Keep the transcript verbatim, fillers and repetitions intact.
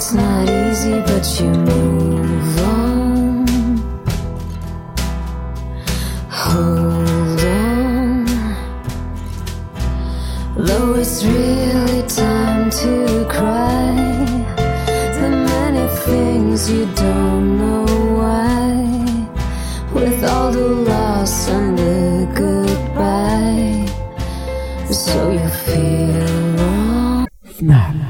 It's not easy, but you move on. Hold on. Though it's really time to cry, the many things you don't know why, with all the loss and the goodbye, so you feel wrong. Snap.